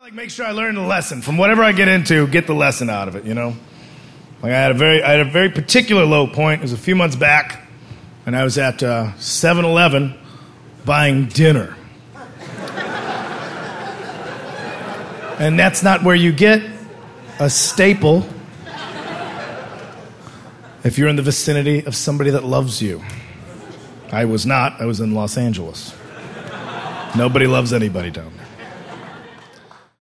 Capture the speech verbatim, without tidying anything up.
Like, make sure I learn the lesson from whatever I get into. Get the lesson out of it, you know. Like I had a very, I had a very particular low point. It was a few months back, and I was at uh, seven eleven buying dinner, and that's not where you get a staple if you're in the vicinity of somebody that loves you. I was not. I was in Los Angeles. Nobody loves anybody down there.